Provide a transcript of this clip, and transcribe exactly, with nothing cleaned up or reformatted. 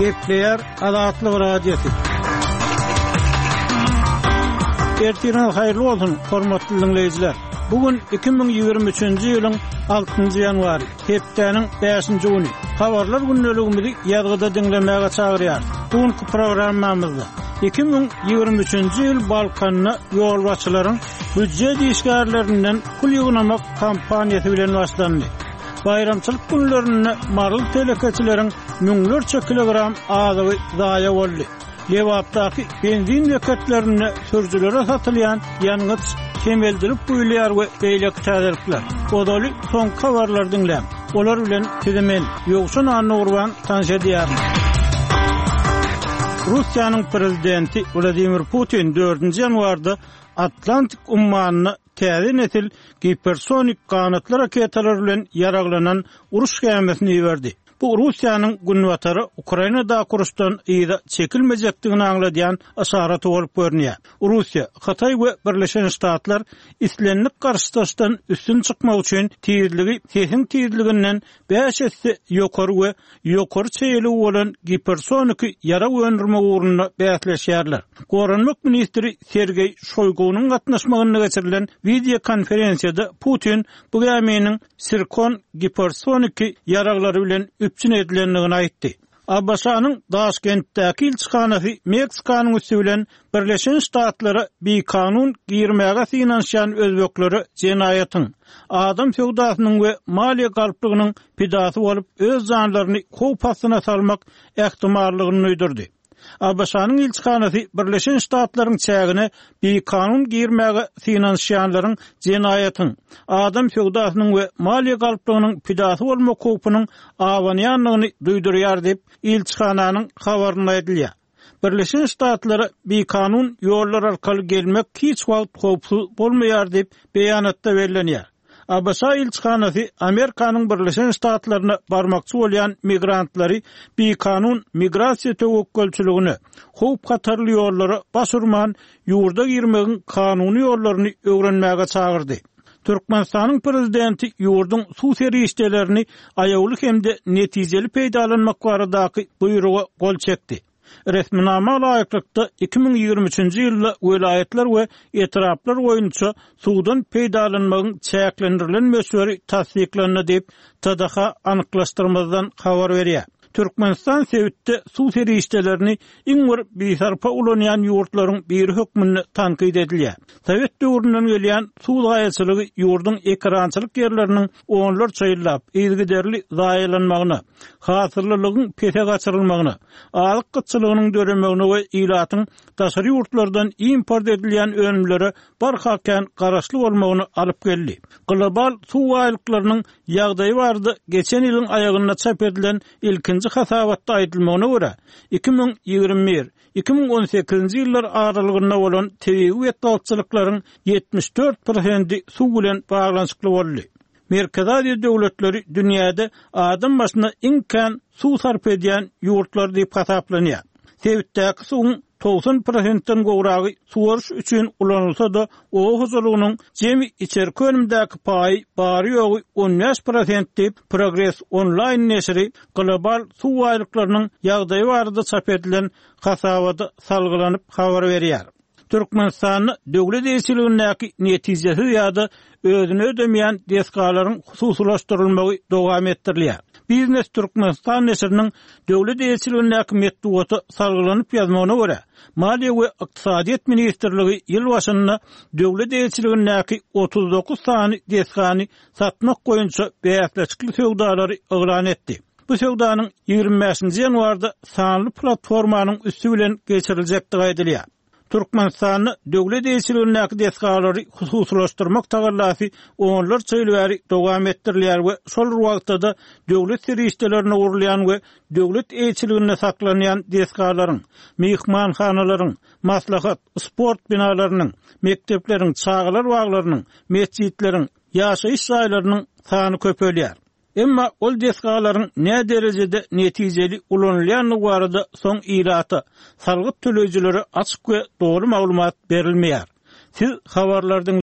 Kepler Adatlı Radyosu. Ertiriniz hayırlı olsun, hormatly dinleyijiler. Bugün iki bin ýygrimi üçinji ýylyň altynjy ýanwary, hepdeňiň beşinji güni. Habarlar günneligimizi ýazgyda dinlemäge çagyrýar. Bugünkü programmamyzda iki bin ýygrimi üçinji ýyl Balkanyna ýolbaçylaryň büdjet işgärlerinden pul ýygnamak kampaniýasy bilen başlandy. Bayramçylyk günlerinde marul telekeçileriň müňlerçe kilogram azygy zaýa boldy. Lewapdaky benzin bekatlaryna sürjülere satylýan ýangyç kemeldirip goýulýar we beýlek täzelikler. Odaly soň habarlar dinläp, olar bilen tezemen ýogşun anny urban tanşedýär. Russiýanyň prezidenti Vladimir Putin dördünji ýanwarda Atlantik ummanyny täze nesil hipersonik kanatly raketalar bilen ýaraglanan uruş gemisini berdi. Bu Russiýanyň günwatary Ukrainada kuruşdan ýa-da çekilmejekdigini aňladýan aşarat bolup görnýär. Russiýa, Hatay we Birleşen Ştatlar islenlik garşydaşdan üstün çykmak üçin tiyirligi, tehin tiyirliginden beş esse ýokary we ýokary çeýeli bolan hipersonik ýara öndürme uğruna bäsleşýärler. Goranmak ministri Sergey Shoygunyň gatnaşmagyna geçirilen video konferensiýada Putin bu geminiň sirkon hipersonik ýaraglary bilen üpçün edilenligini aýtdy. Abbasanyň Daşkentdäki ilçihanasy Meksikanyň üstü bilen Birleşen Ştatlary bir kanun girmäge finansiýan özbekleri jenaýatyň, adam sewdasynyň we maliýe galplygynyň pidasy bolup öz janlaryny howp astyna salmak ähtimallygyny öýdürdi. Abbasanyň ilçihanasy Birleşen Ştatlaryň çägine bir kanun girmäge finansiýanlaryň jenaýatyň, adam sewdasynyň we maliýe galplygynyň pidasy bolmak howpunyň awanýanlygyny duýdurýar diýip ilçihananyň habaryna aýdylýar. Birleşen Ştatlary bir kanun ýollar arkaly gelmek hiç wagt howpsuz bolmaýar diýip beýanatda berilýär. Abasa ilçihanasy Amerikanyň Birleşen Ştatlaryna barmakçy bolýan migrantlary bir kanun migrasiýa tewekkelçiligini, howp gatarly ýollary başurman ýurda girmegiň kanuny ýollaryny öwrenmäge çagyrdy. Türkmenistanyň prezidenti ýurdun suw serişdelerini aýawly hemde netijeli peýdalanmak baradaky buýruga gol çekdi. Resminama laýyklykda iki bin ýygrimi üçinji ýylda welaýetler we etraplar boýunça suwdan peýdalanmagyň çäklendirilen möhleri tasdiklandy diýip T D H anyklaşdyrmazdan habar berýär. Türkmenistan Sewitde suw serişdelerini iňňir biýsarpa ulanýan ýurtlaryň bir hökmüni tankyd edilýär. Sowet döwründen gelýän suw zaýaçylygy ýurdun ekrançylyk ýerleriniň onlar çaýlap, ýygyderli zaýalanmagyny, hasyrlylygyň pete gaçyrylmagyny, alyk gytçylygynyň döremegini we ýylatyň daşary ýurtlardan import edilýän önümleri barhaken garaşly bolmagyny alyp geldi. Global suw aýlyklarynyň ýagdaýy bardy geçen ýylyň aýagyna çap edilen ilkinji hasabatda aýdylmagyna görä iki bin ýygrimi bir iki bin on sekizinji ýyllar aralygyna bolan tebii wetdalçylyklaryň ýetmiş dört prosenti suw bilen baglanyşykly boldy. Merkez Aziýa döwletleri dünýäde adam başyna iňken suw sarp edýän ýurtlar diýip hasaplanýar. Sewitdäki suwun doksan prosentden gowragy suwaryş üçin ulanylsa da o huzurlugynyň jemi içerki önümdäki paý bary ýogy on beş prosent diýip Progress Online neşri global suw aýlyklarynyň ýagdaýy barada çap edilen hasabada salgylanyp habar berýär. Türkmenistanyň döwlet eýçiligindäki netijesi ýa-da özüne ödemeýän deskalaryň hususlaşdyrylmagy dowam etdirilýär. Biznes Türkmenistan neşriniň döwlet eýçiligindäki metduaty salgylanyp ýazmagyna görä, Maliýe we Ykdysadyýet ministrligi ýyl başynda döwlet eýçiligindäki otuz dokuz sany deskany satmak goýunça beýasleçikli sewdalary eglan etdi. Bu sewdanyň ýygrimi beşinji ýanwarda sanly platformanyň üstü bilen geçiriljekdigi aýdylýar. Türkmenistanyň döwlet eýçiligindäki deskalary hususlaşdyrmak tagallasy onlar çeýlbäri dowam etdirilýär we şol wagtda döwlet serişdelerine urulýan we döwlet eýçiliginde saklanýan deskalaryň, mehmanhanalaryň, maslahat, sport binalarynyň, mektepleriň, çağlar baglarynyň, mescitleriň, ýaşaýyş ýaýlarynyň sany köpelýär. Emma ol deskalaryň ne derejede netijeli ulanylýanlygy barada soň ýylaty, salgyt töleýjileri açyk we dogry maglumat berilmeýär. Siz habarlardan